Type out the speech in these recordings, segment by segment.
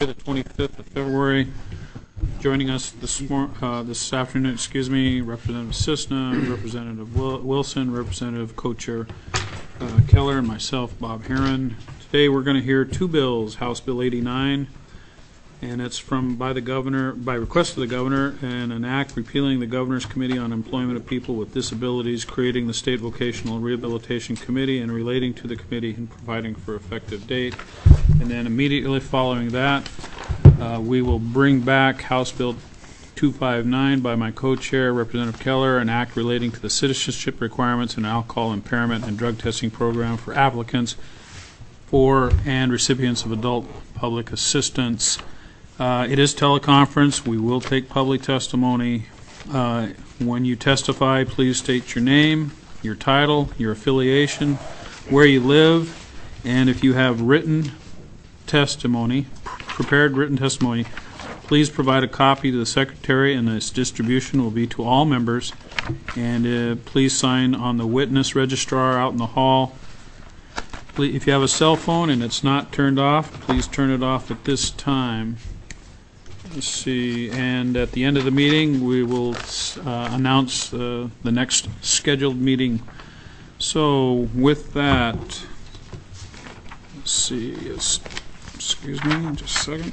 Tuesday, the 25th of February. Joining us this afternoon, Representative Cisna, Representative Wilson, Representative Co-Chair Keller, and myself, Bob Herron. Today we're going to hear two bills, House Bill 89, and it's by request of the governor, and an act repealing the Governor's Committee on Employment of People with Disabilities, creating the State Vocational Rehabilitation Committee, and relating to the committee and providing for effective date. And then immediately following that, we will bring back House Bill 259 by my co-chair, Representative Keller, an act relating to the citizenship requirements and alcohol impairment and drug testing program for applicants for and recipients of adult public assistance. It is teleconference. We will take public testimony. When you testify, please state your name, your title, your affiliation, where you live, and if you have written testimony, prepared written testimony, please provide a copy to the secretary, and its distribution will be to all members. And please sign on the witness registrar out in the hall. If you have a cell phone and it's not turned off, please turn it off at this time. Let's see, and at the end of the meeting, we will announce the next scheduled meeting. So with that, let's see, excuse me, just a second.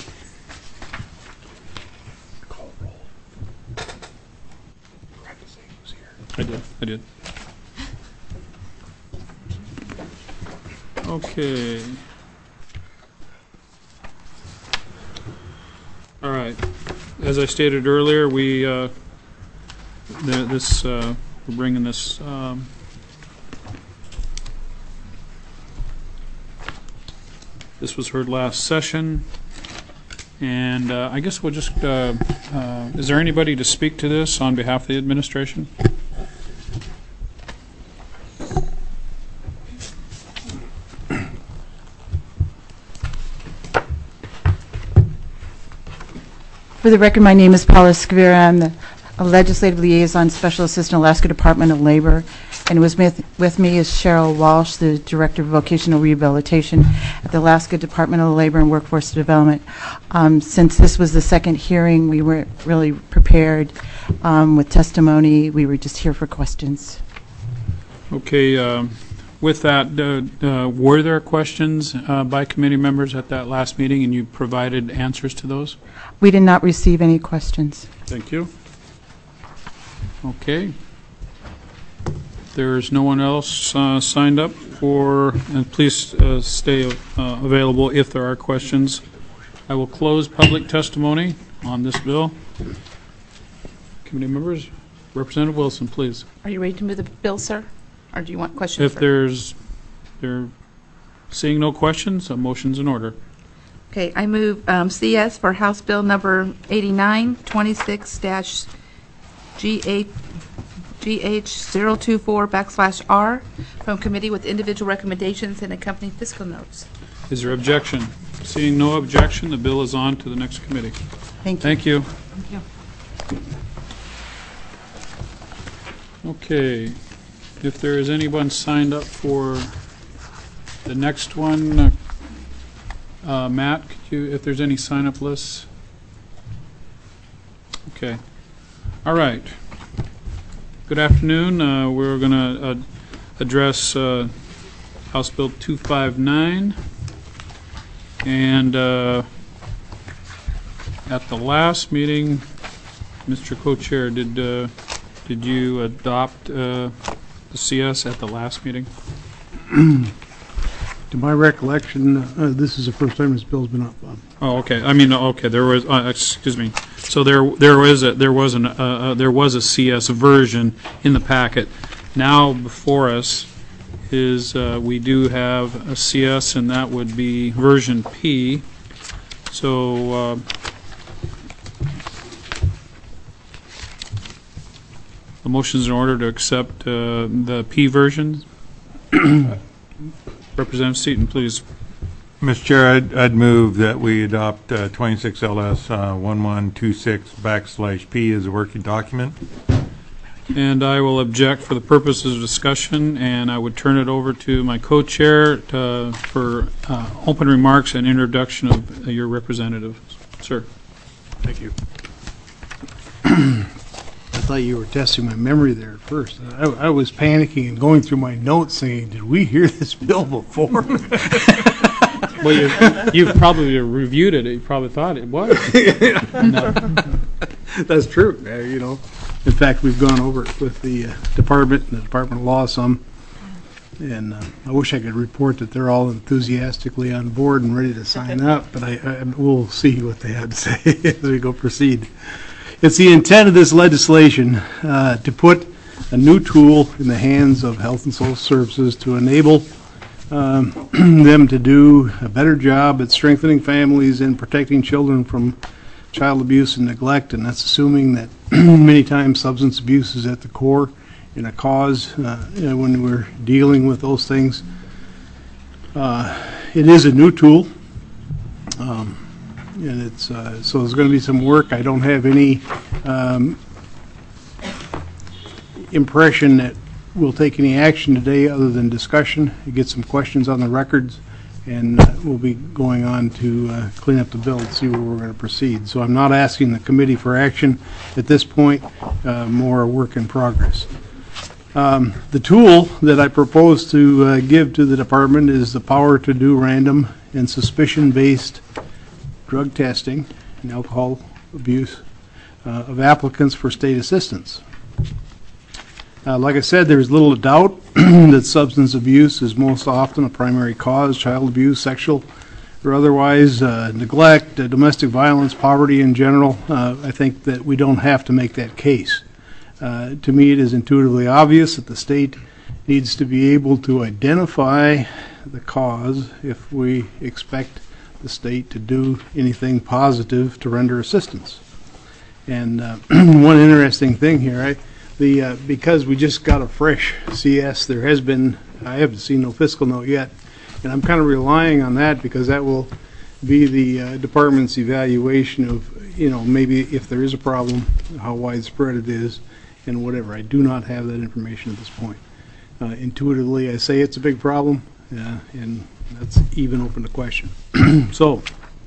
Call roll. I did. Okay. All right. As I stated earlier, we're bringing this. This was heard last session, and I guess we'll just. Is there anybody to speak to this on behalf of the administration? For the record, my name is Paula Scavera. I'm the Legislative Liaison Special Assistant, Alaska Department of Labor. And with me is Cheryl Walsh, the Director of Vocational Rehabilitation at the Alaska Department of Labor and Workforce Development. Since this was the second hearing, we weren't really prepared with testimony. We were just here for questions. Okay. With that, were there questions by committee members at that last meeting, and you provided answers to those? We did not receive any questions. Thank you. Okay. There's no one else signed up for, and please stay available if there are questions. I will close public testimony on this bill. Committee members, Representative Wilson, please. Are you ready to move the bill, sir? Or do you want questions? If they're seeing no questions, a motion's in order. Okay, I move CS for House Bill number 8926-GH024/R from committee with individual recommendations and accompanying fiscal notes. Is there objection? Seeing no objection, the bill is on to the next committee. Thank you. Thank you. Thank you. Okay. If there is anyone signed up for the next one, Matt, could you, if there's any sign-up lists? Okay. All right. Good afternoon. We're going to address House Bill 259. And at the last meeting, Mr. Co-Chair, did you adopt the CS at the last meeting? To my recollection, this is the first time this bill's been up. Oh, okay. I mean, okay. There was. Excuse me. So there was a CS version in the packet. Now before us is we do have a CS, and that would be version P. So. The motion's in order to accept the P version. Representative Seaton, please. Mr. Chair, I'd move that we adopt 26 LS 1126/P as a working document. And I will object for the purposes of discussion, and I would turn it over to my co-chair for open remarks and introduction of your representative. Sir. Thank you. I thought you were testing my memory there at first. I was panicking and going through my notes saying, did we hear this bill before? Well, you've probably reviewed it. You probably thought it was. No. That's true. In fact, we've gone over it with the department and the Department of Law some. And I wish I could report that they're all enthusiastically on board and ready to sign up, but we'll see what they have to say as we proceed. It's the intent of this legislation to put a new tool in the hands of Health and Social Services to enable them to do a better job at strengthening families and protecting children from child abuse and neglect, and that's assuming that many times substance abuse is at the core in a cause when we're dealing with those things. It is a new tool, and it's so there's going to be some work. I don't have any impression that we'll take any action today other than discussion, get some questions on the records, and we'll be going on to clean up the bill and see where we're going to proceed. So I'm not asking the committee for action at this point, more a work in progress. The tool that I propose to give to the department is the power to do random and suspicion-based drug testing and alcohol abuse of applicants for state assistance. Like I said, there's little doubt that substance abuse is most often a primary cause, child abuse, sexual or otherwise, neglect, domestic violence, poverty in general. I think that we don't have to make that case. To me, it is intuitively obvious that the state needs to be able to identify the cause if we expect the state to do anything positive to render assistance. And one interesting thing here, because we just got a fresh CS, I haven't seen no fiscal note yet, and I'm kind of relying on that because that will be the department's evaluation of, maybe if there is a problem, how widespread it is, and whatever. I do not have that information at this point. Intuitively, I say it's a big problem, and that's even open to question. So,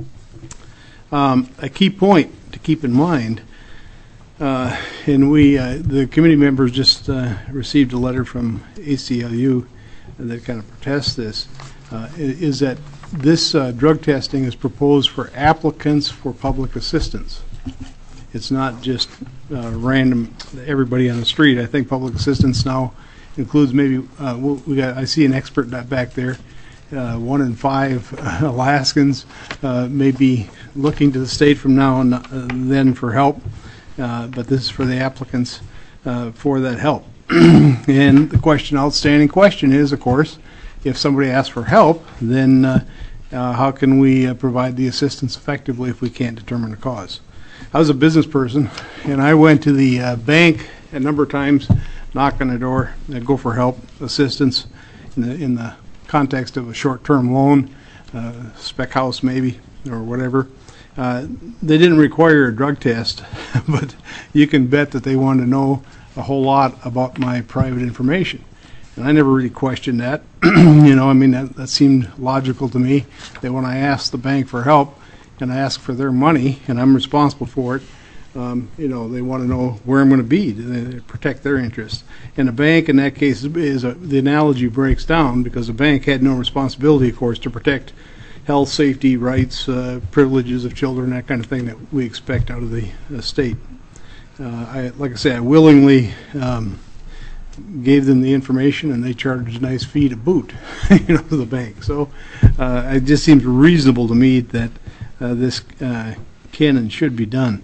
a key point to keep in mind, and the committee members just received a letter from ACLU that kind of protests this, is that this drug testing is proposed for applicants for public assistance. It's not just random, everybody on the street. I think public assistance now includes maybe, I see an expert back there, 1 in 5 Alaskans may be looking to the state from now and then for help, but this is for the applicants for that help. And the outstanding question is, of course, if somebody asks for help, then how can we provide the assistance effectively if we can't determine the cause? I was a business person, and I went to the bank a number of times, knock on the door, go for help, assistance in the context of a short-term loan, spec house maybe, or whatever. They didn't require a drug test, but you can bet that they wanted to know a whole lot about my private information. And I never really questioned that. That seemed logical to me, that when I asked the bank for help, and I ask for their money, and I'm responsible for it, they want to know where I'm going to be to protect their interests. And a bank, in that case, the analogy breaks down because the bank had no responsibility, of course, to protect health, safety, rights, privileges of children, that kind of thing that we expect out of the state. Like I say, I willingly gave them the information, and they charged a nice fee to boot, to the bank. So it just seems reasonable to me that this can and should be done.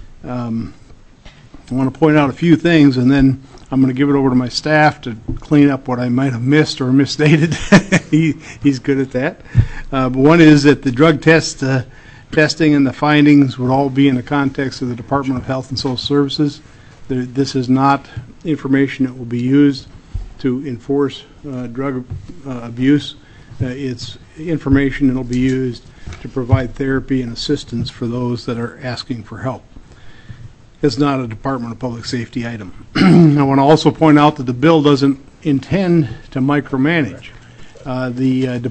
I want to point out a few things, and then I'm going to give it over to my staff to clean up what I might have missed or misstated. He's good at that. But one is that the drug testing and the findings would all be in the context of the Department of Health and Social Services. This is not information that will be used to enforce drug abuse. It's information that will be used to provide therapy and assistance for those that are asking for help. It's not a Department of Public Safety item. I want to also point out that the bill doesn't intend to micromanage. The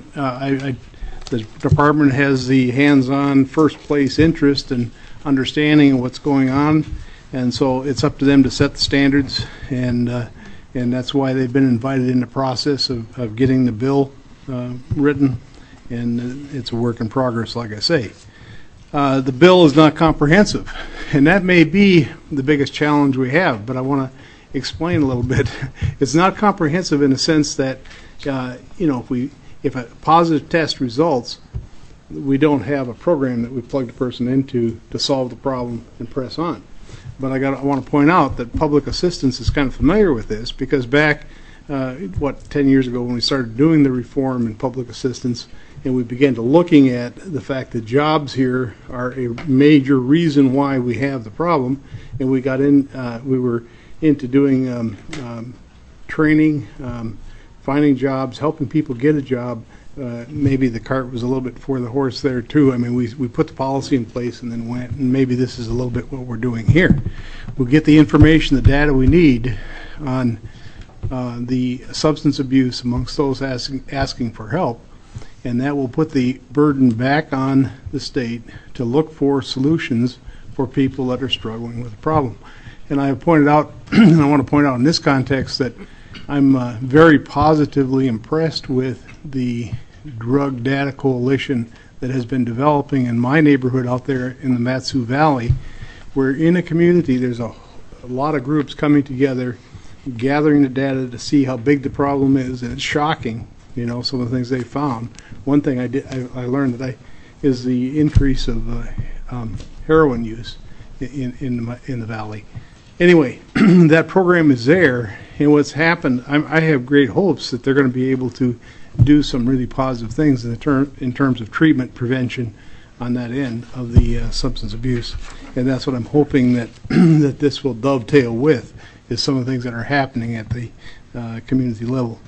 department has the hands-on, first-place interest in understanding of what's going on, and so it's up to them to set the standards, and that's why they've been invited in the process of getting the bill written, and it's a work in progress, like I say. The bill is not comprehensive, and that may be the biggest challenge we have, but I want to explain a little bit. It's not comprehensive in the sense that, if a positive test results, we don't have a program that we plug the person into to solve the problem and press on. But I want to point out that public assistance is kind of familiar with this, because back, 10 years ago when we started doing the reform in public assistance, and we began to looking at the fact that jobs here are a major reason why we have the problem, and we got in, we were into doing training, finding jobs, helping people get a job. Maybe the cart was a little bit before the horse there too. I mean, we put the policy in place and then went, and maybe this is a little bit what we're doing here. We'll get the information, the data we need on the substance abuse amongst those asking for help, and that will put the burden back on the state to look for solutions for people that are struggling with the problem. And I have pointed out, and I want to point out in this context, that I'm very positively impressed with the Drug Data Coalition that has been developing in my neighborhood out there in the Mat-Su Valley, where in a community there's a lot of groups coming together, gathering the data to see how big the problem is, and it's shocking, some of the things they found. One thing I learned is the increase of heroin use in the valley. Anyway, that program is there, and what's happened, I have great hopes that they're going to be able to do some really positive things in terms of treatment prevention on that end of the substance abuse, and that's what I'm hoping that that this will dovetail with, is some of the things that are happening at the community level.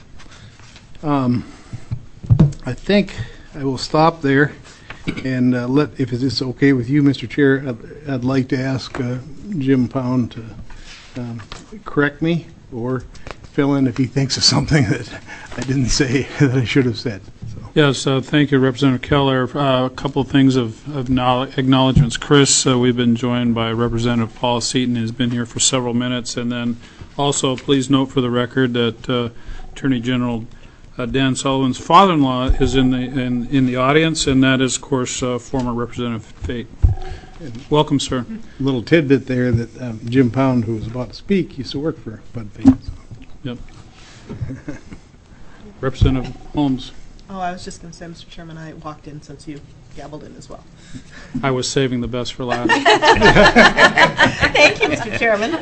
I think I will stop there and if it's okay with you, Mr. Chair, I'd like to ask Jim Pound to correct me or fill in if he thinks of something that I didn't say that I should have said. So. Yes, thank you, Representative Keller. A couple of things of acknowledgments. Chris, we've been joined by Representative Paula Seaton, who's been here for several minutes. And then also, please note for the record that Attorney General Dan Sullivan's father-in-law is in the audience, and that is, of course, former Representative Fate. Welcome, sir. A little tidbit there that Jim Pound, who was about to speak, used to work for Bud Fate. So. Yep. Representative Holmes. Oh, I was just going to say, Mr. Chairman, I walked in since you gabbled in as well. I was saving the best for last. Thank you, Mr. Chairman.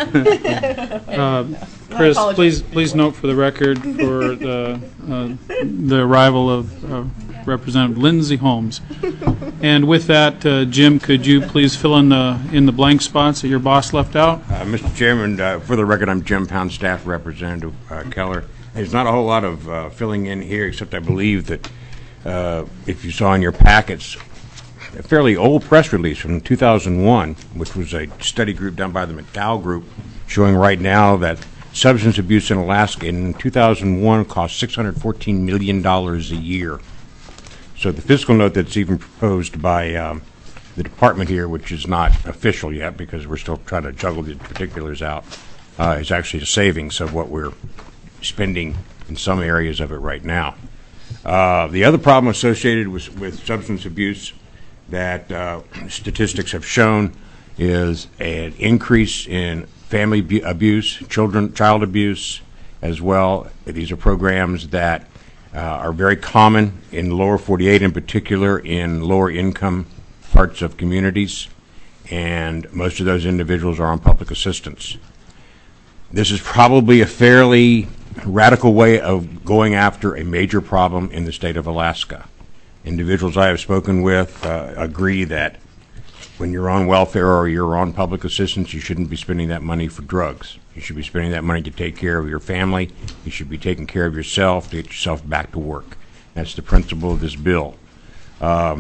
Chris, please note for the record for the arrival of Representative Lindsay Holmes. And with that, Jim, could you please fill in the blank spots that your boss left out? Mr. Chairman, for the record, I'm Jim Pound, Staff Representative Keller. There's not a whole lot of filling in here, except I believe that if you saw in your packets, a fairly old press release from 2001, which was a study group done by the McDowell Group, showing right now that substance abuse in Alaska in 2001 cost $614 million a year. So the fiscal note that's even proposed by the department here, which is not official yet because we're still trying to juggle the particulars out, is actually a savings of what we're spending in some areas of it right now. The other problem associated with substance abuse that statistics have shown is an increase in family abuse, child abuse as well. These are programs that are very common in the lower 48, in particular in lower income parts of communities, and most of those individuals are on public assistance. This is probably a fairly radical way of going after a major problem in the state of Alaska. Individuals I have spoken with agree that when you're on welfare or you're on public assistance, you shouldn't be spending that money for drugs. You should be spending that money to take care of your family. You should be taking care of yourself to get yourself back to work. That's the principle of this bill.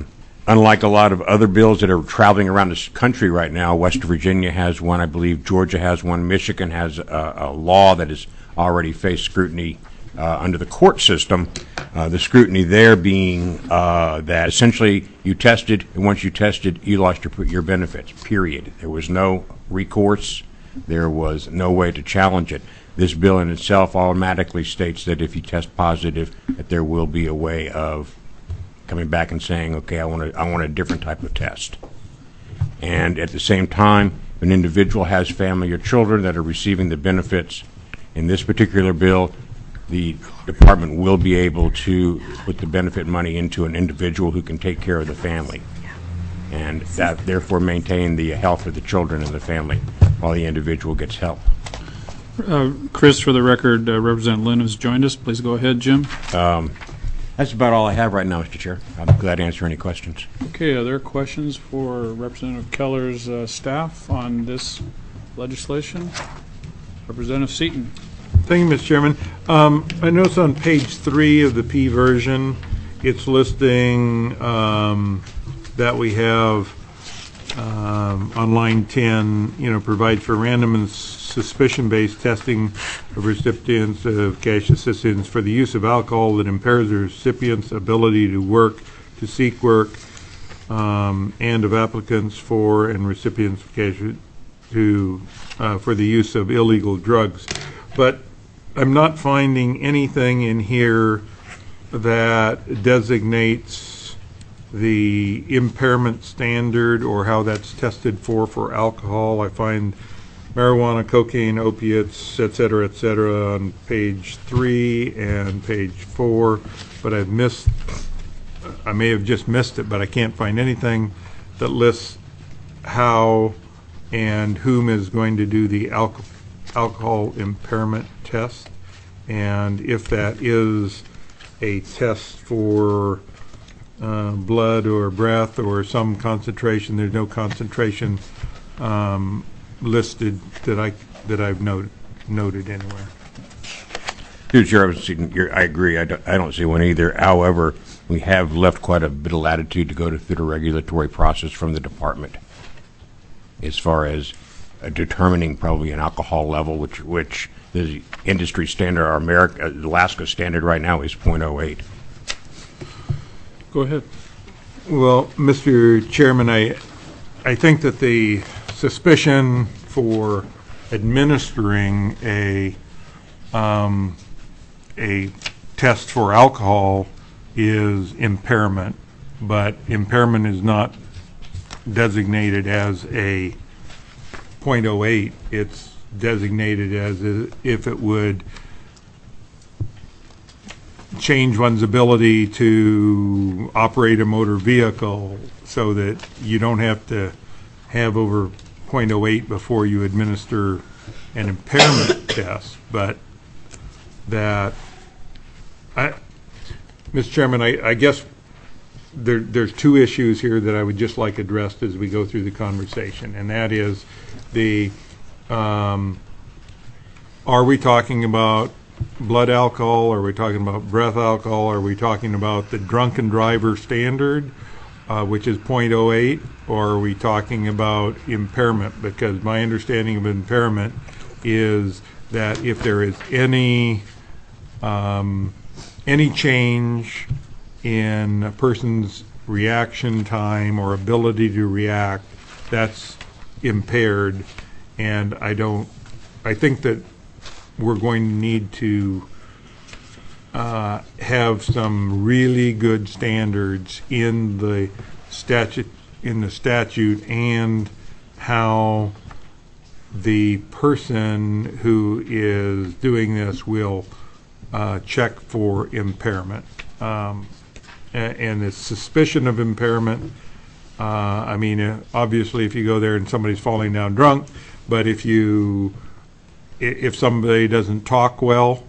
unlike a lot of other bills that are traveling around this country right now, West Virginia has one, I believe Georgia has one, Michigan has a law that has already faced scrutiny under the court system. The scrutiny there being that essentially you tested, and once you tested, you lost your benefits, period. There was no recourse. There was no way to challenge it. This bill in itself automatically states that if you test positive, that there will be a way of coming back and saying, okay, I want a different type of test. And at the same time, if an individual has family or children that are receiving the benefits, in this particular bill, the department will be able to put the benefit money into an individual who can take care of the family, and that therefore maintain the health of the children and the family while the individual gets help. Chris, for the record, Representative Lynn has joined us. Please go ahead, Jim. That's about all I have right now, Mr. Chair. I'm glad to answer any questions. Okay, are there questions for Representative Keller's staff on this legislation? Representative Seaton. Thank you, Mr. Chairman. I notice on page 3 of the P version, it's listing that we have on line 10, provide for random and suspicion-based testing of recipients of cash assistance for the use of alcohol that impairs the recipient's ability to work, to seek work, and of applicants for and recipients of cash for the use of illegal drugs. But I'm not finding anything in here that designates the impairment standard or how that's tested for alcohol. I find marijuana, cocaine, opiates, et cetera, on page 3 and page 4, but I may have just missed it, but I can't find anything that lists how and whom is going to do the alcohol impairment test, and if that is a test for blood or breath or some concentration. There's no concentration listed that I've noted anywhere. Through the Chair, I agree. I don't see one either. However, we have left quite a bit of latitude to go through the regulatory process from the department as far as determining probably an alcohol level, which the industry standard, our Alaska standard right now is 0.08. Go ahead. Well, Mr. Chairman, I think that the suspicion for administering a test for alcohol is impairment, but impairment is not designated as a 0.08. It's designated as if it would change one's ability to operate a motor vehicle so that you don't have to have over 0.08 before you administer an impairment test. But that, Mr. Chairman, I guess there's two issues here that I would just like addressed as we go through the conversation, and that is are we talking about blood alcohol? Are we talking about breath alcohol? Are we talking about the drunken driver standard, which is 0.08? Or are we talking about impairment? Because my understanding of impairment is that if there is any change in a person's reaction time or ability to react, that's impaired. And I think that we're going to need to have some really good standards in the statute and how the person who is doing this will check for impairment. And the suspicion of impairment, I mean, obviously if you go there and somebody's falling down drunk, but if somebody doesn't talk well,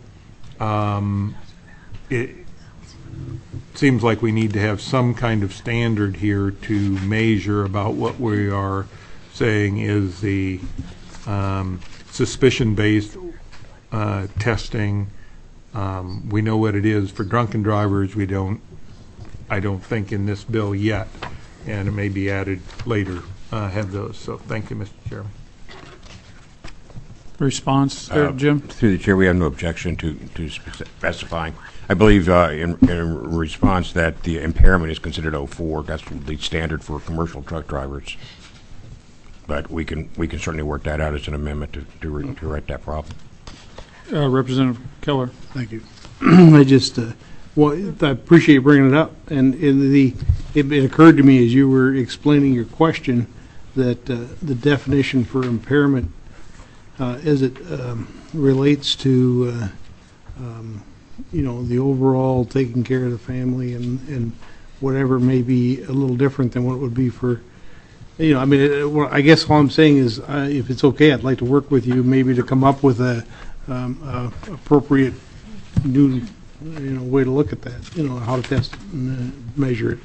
it seems like we need to have some kind of standard here to measure about what we are saying is the suspicion-based testing. We know what it is for drunken drivers. I don't think in this bill yet. and it may be added later, have those. So thank you, Mr. Chairman. Response there, Jim? Through the chair, we have no objection to specifying. I believe in response that the impairment is considered 04. That's the standard for commercial truck drivers. But we can certainly work that out as an amendment to right that problem. Representative Keller. Thank you. I just, I appreciate you bringing it up. And it occurred to me as you were explaining your question that the definition for impairment as it relates to, the overall taking care of the family and whatever may be a little different than what it would be for, I guess all I'm saying is if it's okay, I'd like to work with you maybe to come up with a appropriate new, way to look at that, how to test it and measure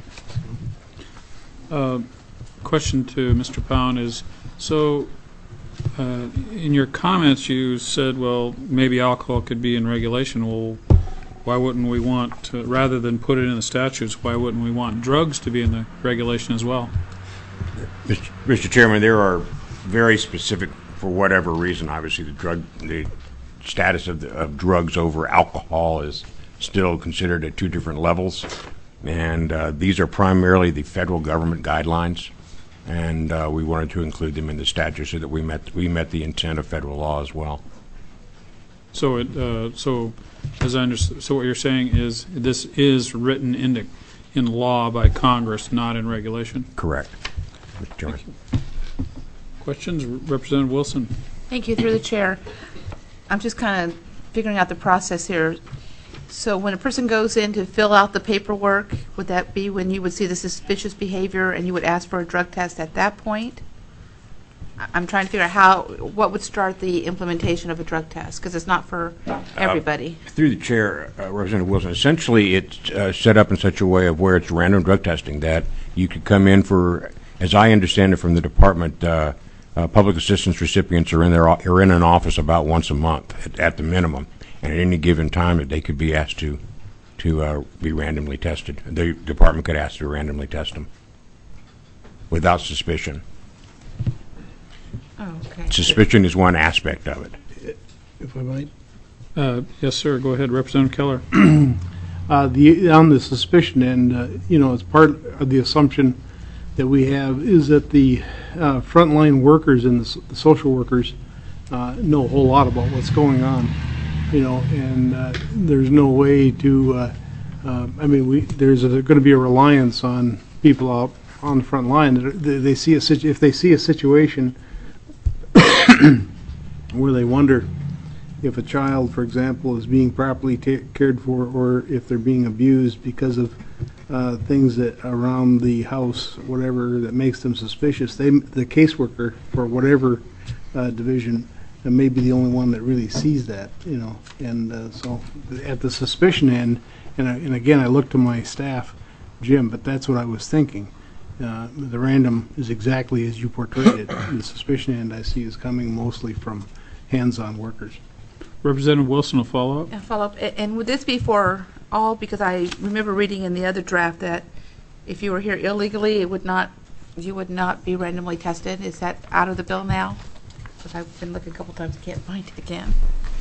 it. Question to Mr. Pound is, so in your comments you said, well, maybe alcohol could be in regulation. Well, why wouldn't we want to, rather than put it in the statutes, why wouldn't we want drugs to be in the regulation as well? Mr. Chairman, there are very specific, for whatever reason, obviously the status of drugs over alcohol is still considered at two different levels, and these are primarily the federal government guidelines, and we wanted to include them in the statute so that we met the intent of federal law as well. So as I understand, so what you're saying is this is written in law by Congress, not in regulation? Correct, Mr. Chairman. Questions, Representative Wilson? Thank you, through the chair. I'm just kind of figuring out the process here. So when a person goes in to fill out the paperwork, would that be when you would see the suspicious behavior and you would ask for a drug test at that point? I'm trying to figure out what would start the implementation of a drug test, because it's not for everybody. Through the chair, Representative Wilson, essentially it's set up in such a way of where it's random drug testing that you could come in for, as I understand it from the department, public assistance recipients are in an office about once a month at the minimum, and at any given time they could be asked to be randomly tested. The department could ask to randomly test them without suspicion. Oh, okay. Suspicion is one aspect of it. If I might. Yes, sir. Go ahead, Representative Keller. On the suspicion end, as part of the assumption that we have is that the frontline workers and the social workers know a whole lot about what's going on, and there's no way to, there's going to be a reliance on people out on the front line. If they see a situation where they wonder if a child, for example, is being properly cared for, or if they're being abused because of things that around the house, whatever, that makes them suspicious, the caseworker for whatever division may be the only one that really sees that, and so at the suspicion end, and again, I look to my staff, Jim, but that's what I was thinking. The random is exactly as you portrayed it. The suspicion end I see is coming mostly from hands-on workers. Representative Wilson will follow up. A follow-up. And would this be for all? Because I remember reading in the other draft that if you were here illegally, you would not be randomly tested. Is that out of the bill now? Because I've been looking a couple times, I can't find it again.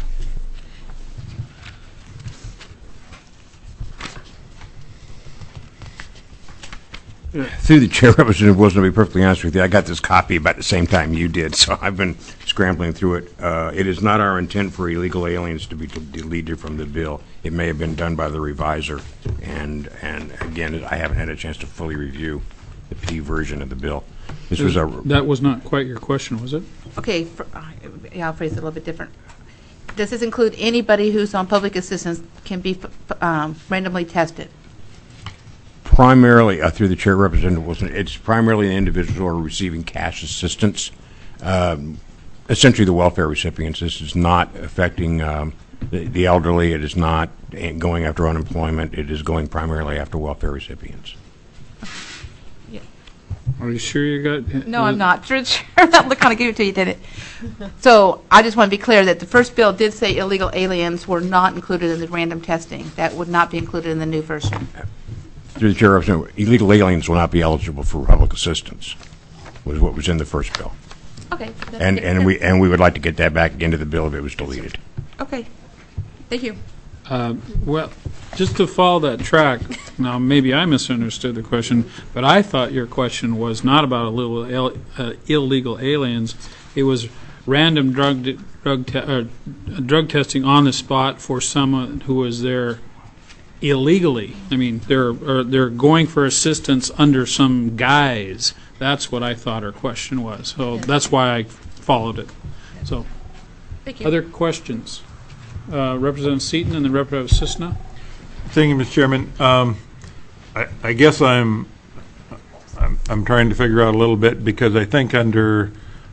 Through the chair, Representative Wilson, to be perfectly honest with you, I got this copy about the same time you did, so I've been scrambling through it. It is not our intent for illegal aliens to be deleted from the bill. It may have been done by the reviser, and again, I haven't had a chance to fully review the P version of the bill. That was not quite your question, was it? Okay, I'll phrase it a little bit different. Does this include anybody who's on public assistance can be randomly tested? Primarily, through the chair, Representative Wilson, it's primarily individuals who are receiving cash assistance, essentially the welfare recipients. This is not affecting the elderly. It is not going after unemployment. It is going primarily after welfare recipients. Yeah. Are you sure you got... No, I'm not. Sure, that look kind of gave it to you, did it? So I just want to be clear that the first bill did say illegal aliens were not included in the random testing. That would not be included in the new version. Through the chair, Representative, illegal aliens will not be eligible for public assistance, was what was in the first bill. Okay. And we would like to get that back into the bill if it was deleted. Okay. Thank you. Well, just to follow that track, now maybe I misunderstood the question, but I thought your question was not about illegal aliens. It was random drug testing on the spot for someone who was there illegally. I mean, they're going for assistance under some guise. That's what I thought her question was. So that's why I followed it. So, Thank you. other questions? Representative Seaton and then Representative Cisna. Thank you, Mr. Chairman. I guess I'm trying to figure out a little bit, because I think under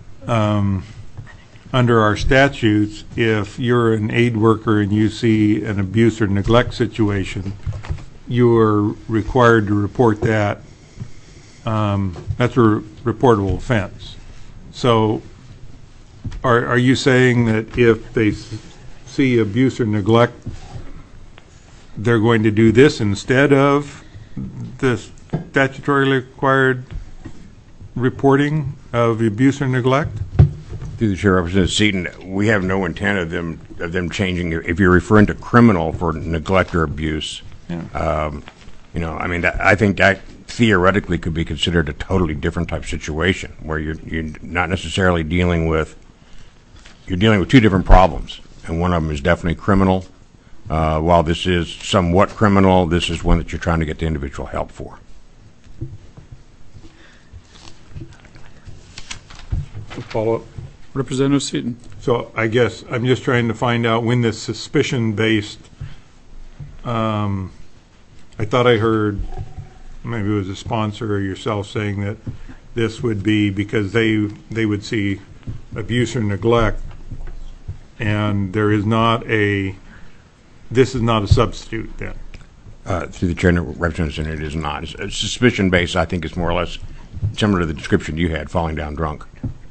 our statutes, if you're an aid worker and you see an abuse or neglect situation, you are required to report that. That's a reportable offense. So are you saying that if they see abuse or neglect, they're going to do this instead of the statutorily required reporting of abuse or neglect? Through the chair, Representative Seaton, we have no intent of them changing. If you're referring to criminal for neglect or abuse, I mean, I think that theoretically could be considered a totally different type of situation, where you're not necessarily dealing with two different problems, and one of them is definitely criminal. While this is somewhat criminal, this is one that you're trying to get the individual help for. Follow up. Representative Seaton. So I guess I'm just trying to find out when this suspicion-based, I thought I heard, maybe it was a sponsor or yourself saying that this would be because they would see abuse or neglect, and this is not a substitute then. Through the chair, Representative Seaton, it is not. Suspicion-based, I think, is more or less similar to the description you had, falling down drunk.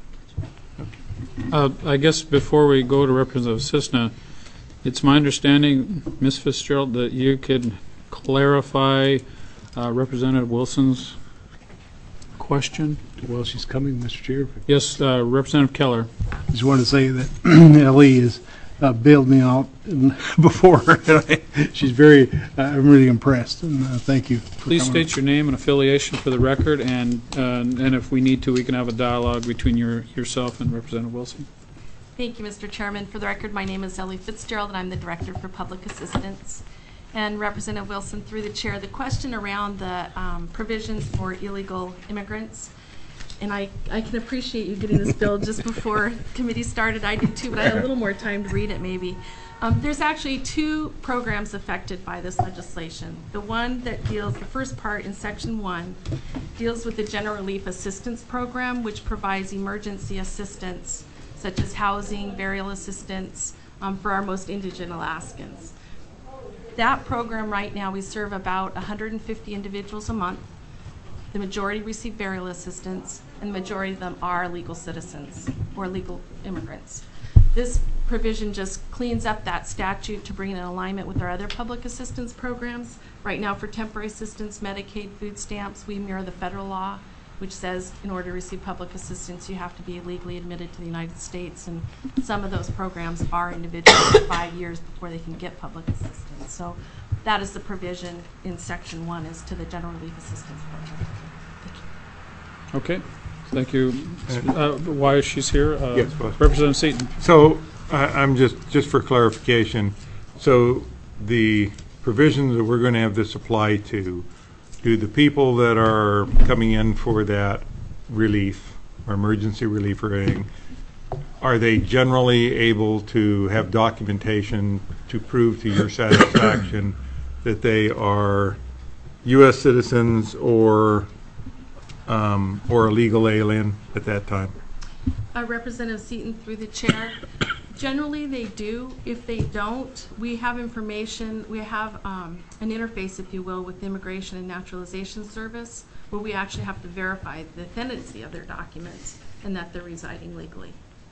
I guess before we go to Representative Cisna, it's my understanding, Ms. Fitzgerald, that you could clarify Representative Wilson's question. Well, she's coming, Mr. Chair. Yes, Representative Keller. Just wanted to say that Ellie has bailed me out before. She's I'm really impressed, and thank you. Please state your name and affiliation for the record, and if we need to, we can have a dialogue between yourself and Representative Wilson. Thank you, Mr. Chairman. For the record, my name is Ellie Fitzgerald, and I'm the Director for Public Assistance. And Representative Wilson, through the chair, the question around the provisions for illegal immigrants, and I can appreciate you getting this bill just before committee started. I did too, but I had a little more time to read it maybe. There's actually two programs affected by this legislation. The one that deals, the first part in Section 1, deals with the General Relief Assistance Program, which provides emergency assistance, such as housing, burial assistance, for our most indigent Alaskans. That program right now, we serve about 150 individuals a month. The majority receive burial assistance, and the majority of them are legal citizens or legal immigrants. This provision just cleans up that statute to bring it in alignment with our other public assistance programs. Right now, for temporary assistance, Medicaid, food stamps, we mirror the federal law, which says in order to receive public assistance, you have to be legally admitted to the United States, and some of those programs are individuals for 5 years before they can get public assistance. So that is the provision in Section 1 as to the General Relief Assistance Program. Okay, thank you. Why is she's here? Yes, boss. Representative Seaton. So I'm just for clarification, so the provisions that we're going to have this apply to, do the people that are coming in for that relief or emergency relief rating, are they generally able to have documentation to prove to your satisfaction that they are U.S. citizens or a legal alien at that time? Representative Seaton, through the chair, generally they do. If they don't, we have information, we have an interface, if you will, with the Immigration and Naturalization Service, where we actually have to verify the authenticity of their documents and that they're residing legally.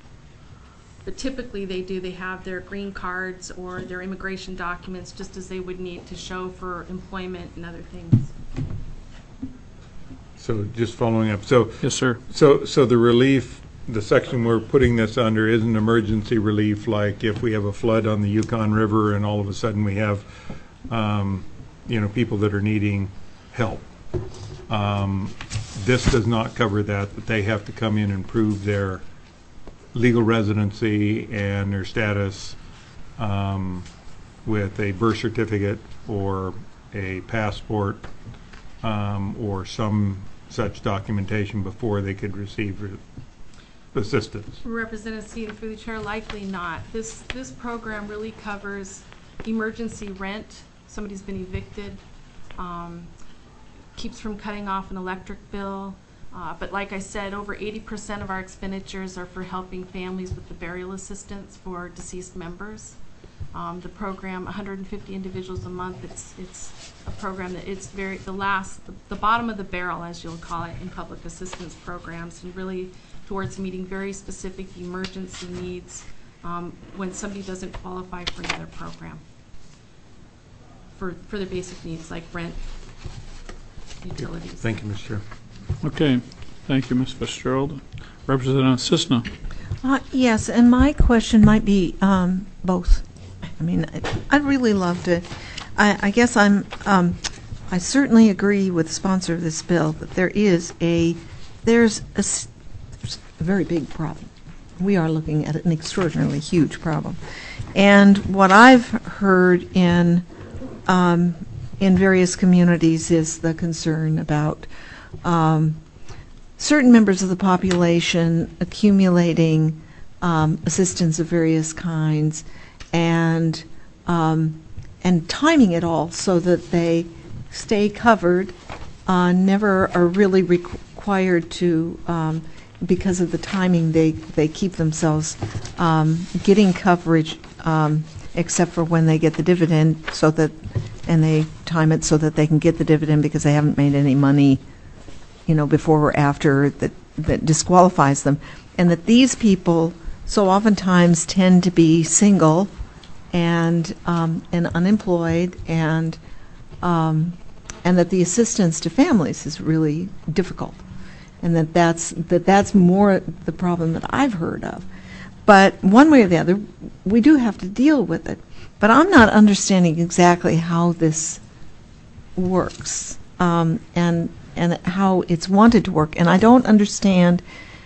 But typically they do, they have their green cards or their immigration documents just as they would need to show for employment and other things. So just following up, so Yes, sir. So the relief, the section we're putting this under isn't emergency relief, like if we have a flood on the Yukon River and all of a sudden we have, people that are needing help. This does not cover that they have to come in and prove their legal residency and their status with a birth certificate or a passport or some such documentation before they could receive assistance. Representative Seaton, through the chair, likely not. This program really covers emergency rent. Somebody's been evicted, keeps from cutting off an electric bill. But like I said, over 80% of our expenditures are for helping families with the burial assistance for deceased members. The program, 150 individuals a month, it's a program that it's the bottom of the barrel, as you'll call it, in public assistance programs, and really towards meeting very specific emergency needs when somebody doesn't qualify for another program for their basic needs like rent, utilities. Thank you, Mr. Chair. Okay, thank you, Ms. Fitzgerald. Representative Cisna. Yes, and my question might be both. I mean, I'd really love to. I guess I certainly agree with the sponsor of this bill that there's a very big problem. We are looking at an extraordinarily huge problem, and what I've heard in various communities is the concern about certain members of the population accumulating assistance of various kinds and timing it all so that they stay covered, never are really required to, because of the timing, they keep themselves getting coverage except for when they get the dividend, and they time it so that they can get the dividend because they haven't made any money, before or after that disqualifies them, and that these people so oftentimes tend to be single and unemployed, and that the assistance to families is really difficult, and that's more the problem that I've heard of. But one way or the other, we do have to deal with it. But I'm not understanding exactly how this works, and how it's wanted to work. And I don't understand,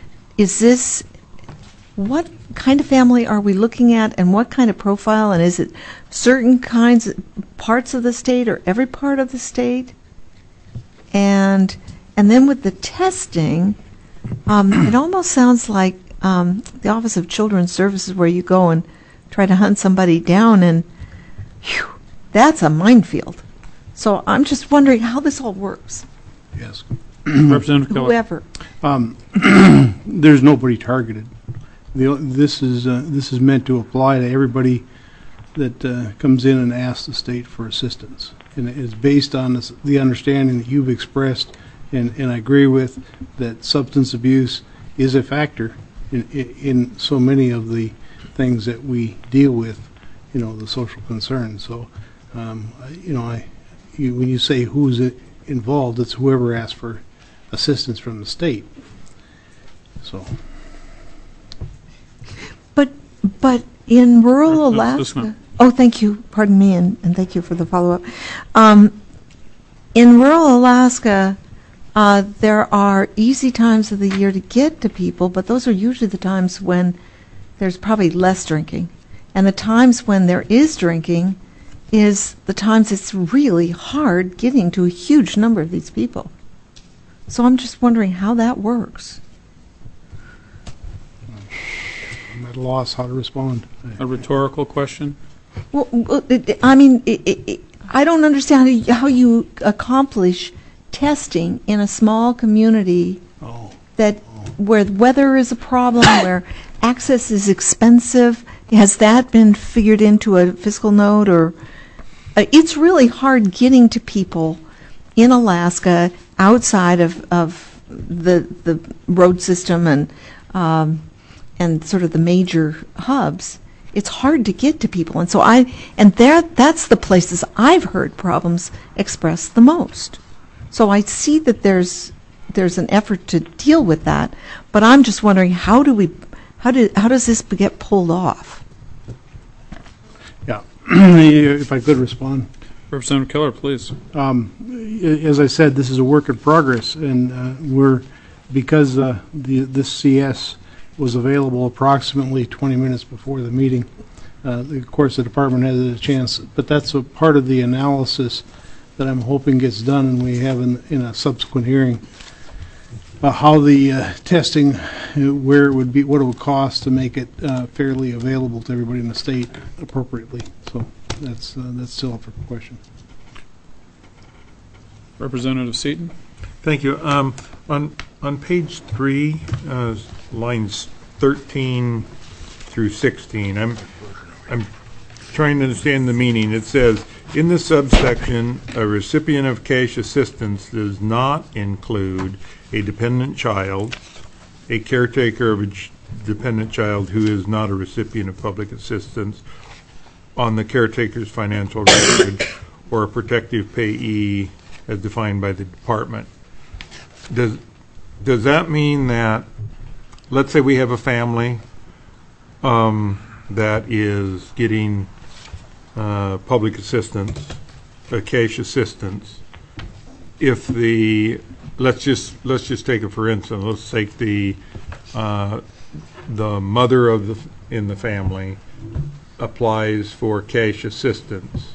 what kind of family are we looking at, and what kind of profile, and is it certain parts of the state or every part of the state? And then with the testing, it almost sounds like the Office of Children's Services, where you go and try to hunt somebody down, and that's a minefield. So I'm just wondering how this all works. Yes. Representative Keller. Whoever. There's nobody targeted. This is meant to apply to everybody that comes in and asks the state for assistance, and it's based on the understanding that you've expressed, and I agree with that substance abuse is a factor in so many of the things that we deal with, the social concerns. So, when you say who's involved, it's whoever asks for assistance from the state. So. But in rural Alaska. Alaska, oh, thank you, pardon me, and thank you for the follow-up. In rural Alaska, there are easy times of the year to get to people, but those are usually the times when there's probably less drinking. And the times when there is drinking is the times it's really hard getting to a huge number of these people. So I'm just wondering how that works. I'm at a loss how to respond. A rhetorical question? Well, I mean, I don't understand how you accomplish testing in a small community where weather is a problem, where access is expensive. Has that been figured into a fiscal note? Or it's really hard getting to people in Alaska outside of the road system and sort of the major hubs. It's hard to get to people, and so that's the places I've heard problems expressed the most. So I see that there's there's an effort to deal with that, but I'm just wondering, how does this get pulled off? Yeah, if I could respond. Representative Keller, please. As I said, this is a work in progress, and because this CS was available approximately 20 minutes before the meeting. Of course, the department has a chance, but that's a part of the analysis that I'm hoping gets done, and we have in a subsequent hearing. How the testing, where it would be, what it would cost to make it fairly available to everybody in the state appropriately. So that's still up for question. Representative Seaton. Thank you. On page 3, lines 13 through 16, I'm trying to understand the meaning. It says, in the subsection, a recipient of cash assistance does not include a dependent child, a caretaker of a dependent child who is not a recipient of public assistance on the caretaker's financial record, or a protective payee as defined by the department. Does that mean that, let's say we have a family that is getting public assistance, cash assistance, if let's just take it for instance, let's take the mother in the family applies for cash assistance,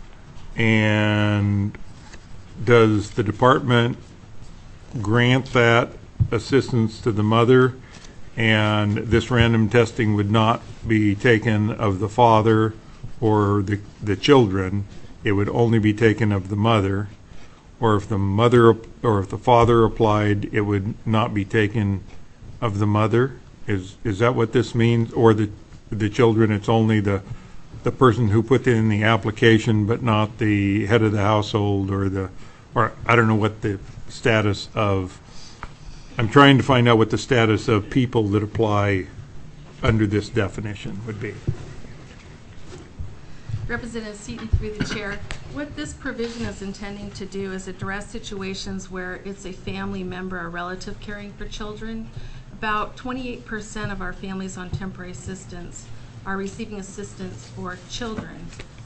and does the department grant that assistance to the mother, and this random testing would not be taken of the father or the children, it would only be taken of the mother, or if the father applied, it would not be taken of the mother? Is that what this means? Or the children, it's only the person who put in the application, but not the head of the household, or I don't know what the status of, I'm trying to find out what the status of people that apply under this definition would be. Representative Seaton, through the chair, what this provision is intending to do is address situations where it's a family member or relative caring for children. About 28% of our families on temporary assistance are receiving assistance for children.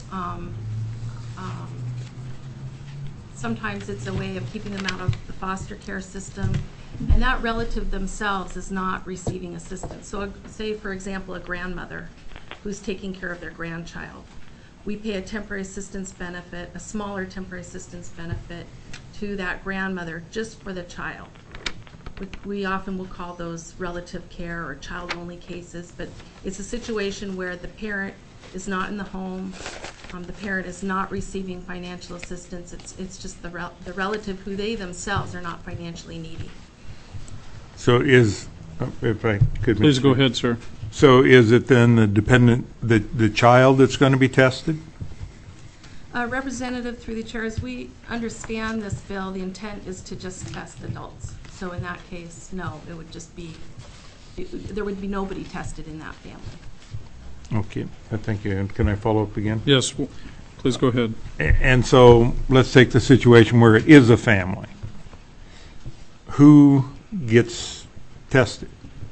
Sometimes it's a way of keeping them out of the foster care system, and that relative themselves is not receiving assistance. So say, for example, a grandmother who's taking care of their grandchild. We pay a temporary assistance benefit, a smaller temporary assistance benefit to that grandmother just for the child. We often will call those relative care or child-only cases, but it's a situation where the parent is not in the home, the parent is not receiving financial assistance. It's just the relative who they themselves are not financially needy. So if I could... Please go ahead, sir. So is it then the dependent, the child that's going to be tested? Representative, through the chair, as we understand this bill, the intent is to just test adults. So in that case, no, it would just be, there would be nobody tested in that family. Okay, thank you. And can I follow up again? Yes, please go ahead. And so let's take the situation where it is a family. Who gets tested?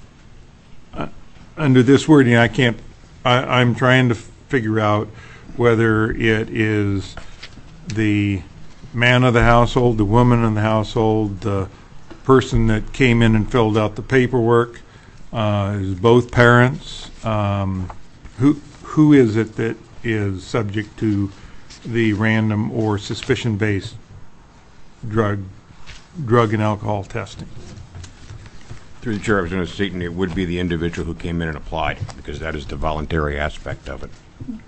Under this wording, I'm trying to figure out whether it is the man of the household, the woman in the household, the person that came in and filled out the paperwork, is both parents. Who is it that is subject to the random or suspicion-based drug and alcohol testing? Through the chair, Representative Seaton, it would be the individual who came in and applied, because that is the voluntary aspect of it.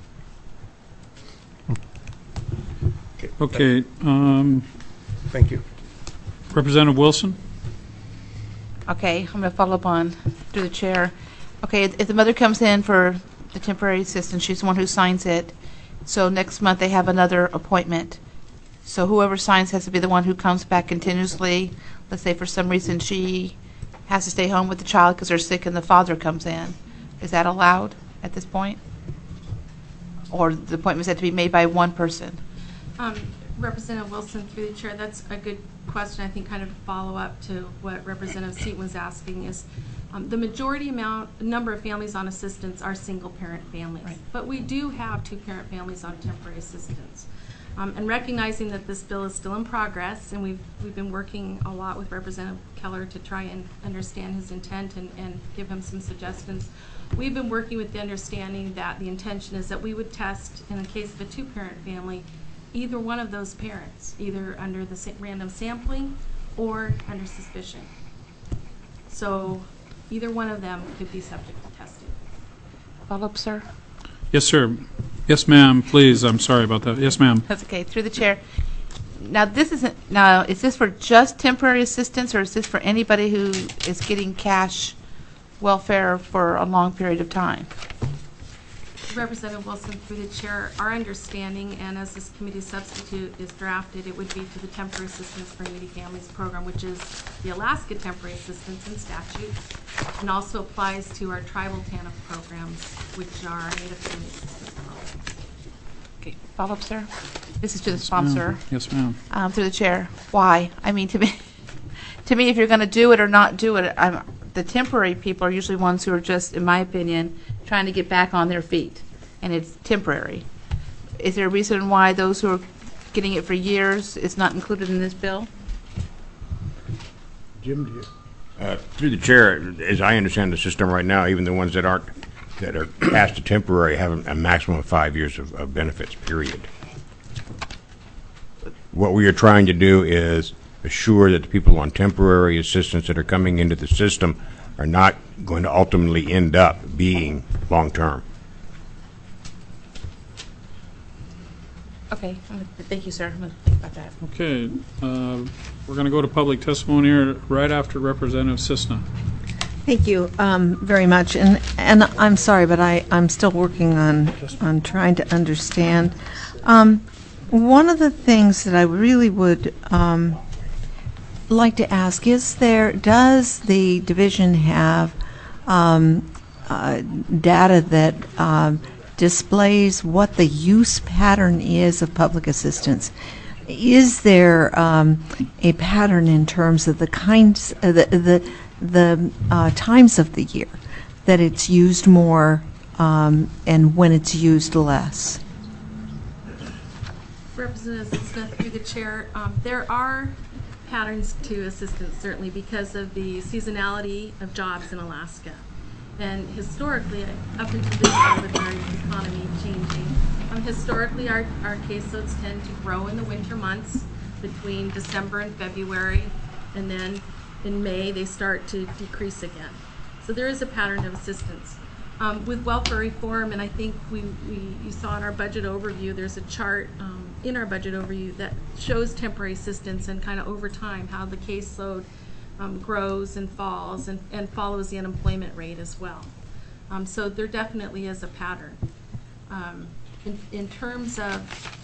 Okay. Thank you. Representative Wilson? Okay, I'm going to follow up on through the chair. Okay, if the mother comes in for the temporary assistance, she's the one who signs it. So next month they have another appointment. So whoever signs has to be the one who comes back continuously. Let's say for some reason she has to stay home with the child because they're sick and the father comes in. Is that allowed at this point? Or the appointments have to be made by one person? Representative Wilson, through the chair, that's a good question, I think kind of a follow-up to what Representative Seaton was asking is, the majority number of families on assistance are single-parent families. Right. But we do have two-parent families on temporary assistance. And recognizing that this bill is still in progress, and we've been working a lot with Representative Keller to try and understand his intent and give him some suggestions. We've been working with the understanding that the intention is that we would test, in the case of a two-parent family, either one of those parents, either under the random sampling or under suspicion. So either one of them could be subject to testing. Follow-up, sir? Yes, sir. Yes, ma'am, please. I'm sorry about that. Yes, ma'am. That's okay. Through the chair. Now, is this for just temporary assistance, or is this for anybody who is getting cash welfare for a long period of time? Representative Wilson, through the chair, our understanding, and as this committee substitute is drafted, it would be for the Temporary Assistance for Needy Families program, which is the Alaska Temporary Assistance in statute, and also applies to our tribal TANF programs, which are our Native Family Assistance programs. Okay. Follow-up, sir? This is to the sponsor. Yes, ma'am. Through the chair. Why? I mean, to me, if you're going to do it or not do it, the temporary people are usually ones who are just, in my opinion, trying to get back on their feet, and it's temporary. Is there a reason why those who are getting it for years is not included in this bill? Jim, do you? Through the chair, as I understand the system right now, even the ones that are past the temporary have a maximum of 5 years of benefits, period. What we are trying to do is assure that the people on temporary assistance that are coming into the system are not going to ultimately end up being long-term. Okay. Thank you, sir. I'm going to think about that. Okay, we're going to go to public testimony here right after Representative Cisna. Thank you very much. And I'm sorry, but I'm still working on trying to understand. One of the things that I really would like to ask is does the division have data that displays what the use pattern is of public assistance? Is there a pattern in terms of the kinds the times of the year that it's used more and when it's used less? Representative Smith, through the chair, there are patterns to assistance, certainly, because of the seasonality of jobs in Alaska. And historically, up until this time with our economy changing, historically our caseloads tend to grow in the winter months between December and February, and then in May they start to decrease again. So there is a pattern of assistance. With welfare reform, and I think you saw in our budget overview, there's a chart in our budget overview that shows temporary assistance and kind of over time how the caseload grows and falls and follows the unemployment rate as well. So there definitely is a pattern. In terms of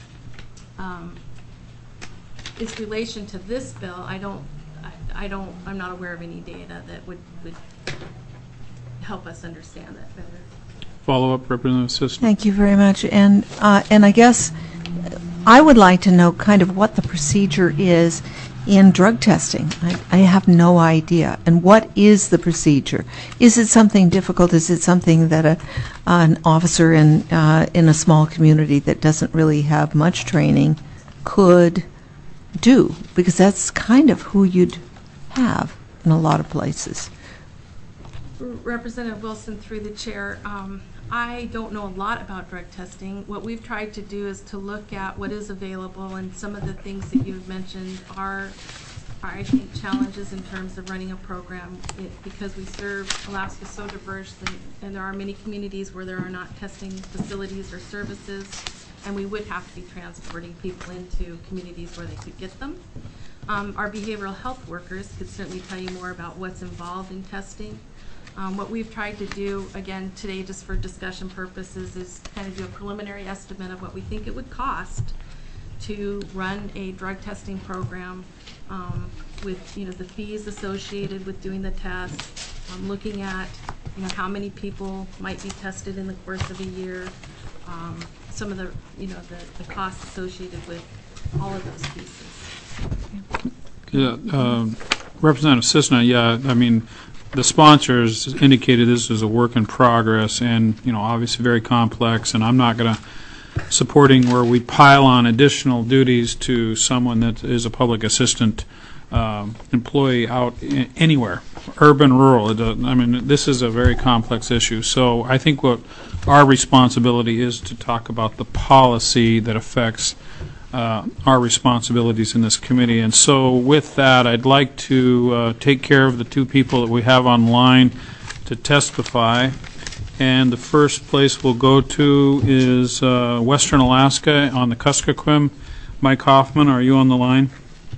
its relation to this bill, I'm not aware of any data that would help us understand that better. Follow-up, Representative Cisna. Thank you very much. And I guess I would like to know kind of what the procedure is in drug testing. I have no idea. And what is the procedure? Is it something difficult? Is it something that an officer in a small community that doesn't really have much training could do? Because that's kind of who you'd have in a lot of places. Representative Wilson, through the chair, I don't know a lot about drug testing. What we've tried to do is to look at what is available, and some of the things that you've mentioned are I think, challenges in terms of running a program. Because we serve Alaska so diverse, and there are many communities where there are not testing facilities or services, and we would have to be transporting people into communities where they could get them. Our behavioral health workers could certainly tell you more about what's involved in testing. What we've tried to do, again, today, just for discussion purposes, is kind of do a preliminary estimate of what we think it would cost to run a drug testing program with, the fees associated with doing the test, looking at, how many people might be tested in the course of a year, some of the, the costs associated with all of those pieces. Yeah, Representative Cisna, yeah, I mean, the sponsors indicated this is a work in progress and, obviously very complex, and I'm not going to supporting where we pile on additional duties to someone that is a public assistant employee out anywhere, urban, rural. This is a very complex issue. So I think what our responsibility is to talk about the policy that affects our responsibilities in this committee. And so with that, I'd like to take care of the two people that we have online to testify. And the first place we'll go to is Western Alaska on the Kuskokwim. Mike Hoffman, are you on the line?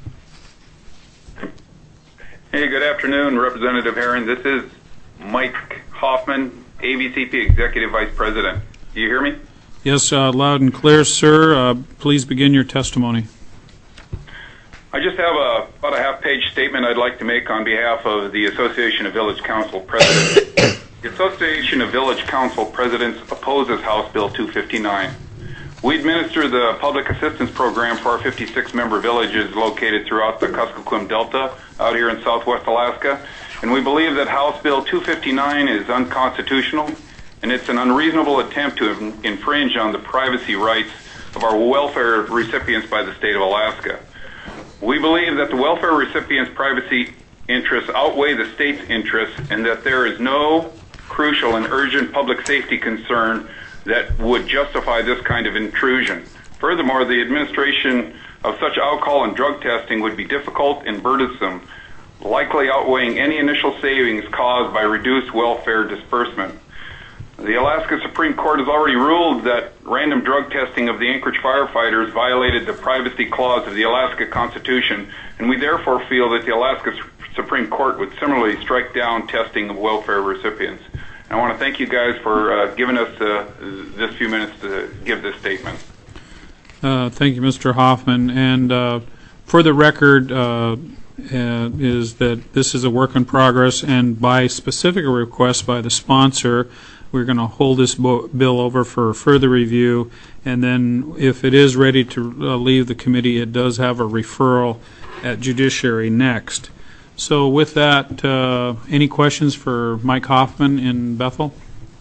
Hey, good afternoon, Representative Herron. This is Mike Hoffman, AVCP Executive Vice President. Do you hear me? Yes, loud and clear, sir. Please begin your testimony. I just have about a half-page statement I'd like to make on behalf of the Association of Village Council Presidents. The Association of Village Council Presidents opposes House Bill 259. We administer the public assistance program for our 56-member villages located throughout the Kuskokwim Delta out here in southwest Alaska, and we believe that House Bill 259 is unconstitutional, and it's an unreasonable attempt to infringe on the privacy rights of our welfare recipients by the state of Alaska. We believe that the welfare recipients' privacy interests outweigh the state's interests, and that there is no crucial and urgent public safety concern that would justify this kind of intrusion. Furthermore, the administration of such alcohol and drug testing would be difficult and burdensome, likely outweighing any initial savings caused by reduced welfare disbursement. The Alaska Supreme Court has already ruled that random drug testing of the Anchorage firefighters violated the privacy clause of the Alaska Constitution, and we therefore feel that the Alaska Supreme Court would similarly strike down testing of welfare recipients. I want to thank you guys for giving us this few minutes to give this statement. Thank you, Mr. Hoffman. And for the record, is that this is a work in progress, and by specific request by the sponsor, we're going to hold this bill over for further review, and then if it is ready to leave the committee, it does have a referral at Judiciary next. So with that, any questions for Mike Hoffman in Bethel?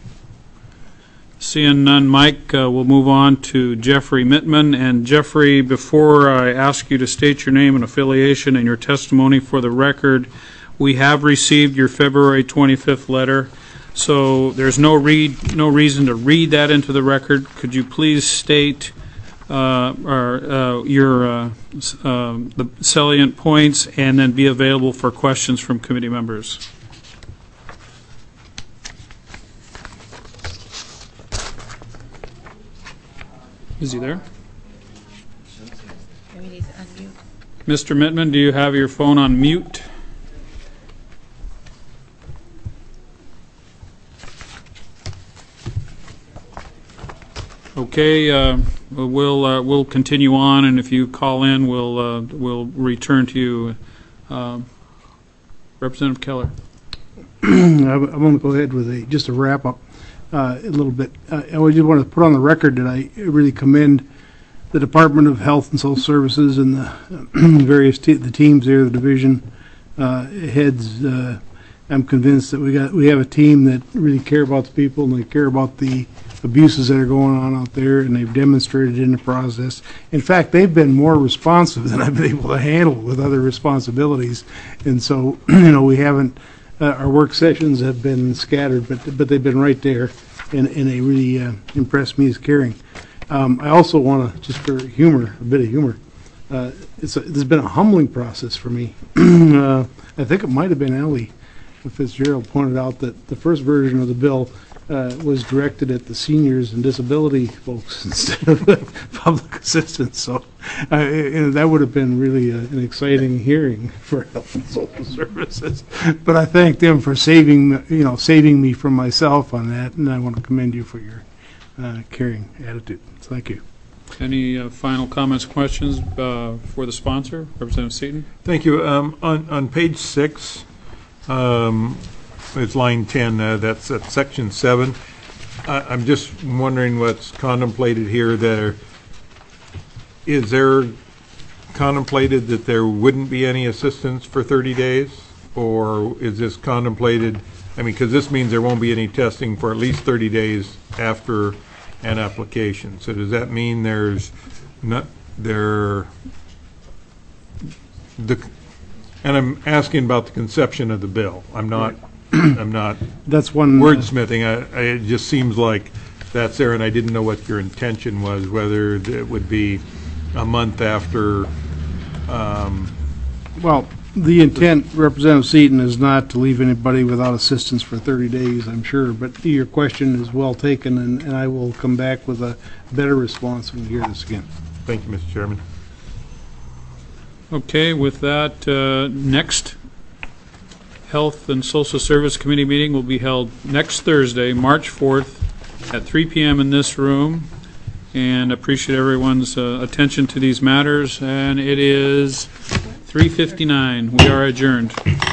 Seeing none, Mike, we'll move on to Jeffrey Mittman. And Jeffrey, before I ask you to state your name and affiliation and your testimony for the record, we have received your February 25th letter. So there's no reason to read that into the record. Could you please state the salient points and then be available for questions from committee members? Is he there? We need to unmute. Mr. Mittman, do you have your phone on mute? Okay, we'll continue on, and if you call in, we'll return to you. Representative Keller. I'm going to go ahead with just a wrap up a little bit. I just want to put on the record that I really commend the Department of Health and Social Services and the various the teams there, the division heads. I'm convinced that we have a team that really care about the people and they care about the abuses that are going on out there, and they've demonstrated in the process. In fact, they've been more responsive than I've been able to handle with other responsibilities. And so, we haven't, our work sessions have been scattered, but they've been right there, and they really impressed me as caring. I also want to, just for humor, a bit of humor, this has been a humbling process for me. I think it might have been Ellie Fitzgerald pointed out that the first version of the bill was directed at the seniors and disability folks instead of public assistance. So that would have been really an exciting hearing for Health and Social Services. But I thank them for saving me from myself on that, and I want to commend you for your caring attitude. So thank you. Any final comments, questions for the sponsor, Representative Seaton? Thank you. On page 6, it's line 10, that's at section 7. I'm just wondering what's contemplated here. Is there contemplated that there wouldn't be any assistance for 30 days? Or is this contemplated, I mean, because this means there won't be any testing for at least 30 days after an application. So does that mean there's not, and I'm asking about the conception of the bill. I'm not That's one. wordsmithing. It just seems like that's there, and I didn't know what your intention was, whether it would be a month after. Well, the intent, Representative Seaton, is not to leave anybody without assistance for 30 days, I'm sure, but your question is well taken, and I will come back with a better response when we hear this again. Thank you, Mr. Chairman. Okay, with that, next Health and Social Service Committee meeting will be held next Thursday, March 4th, at 3 p.m. in this room, and appreciate everyone's attention to these matters, and it is 3:59. We are adjourned.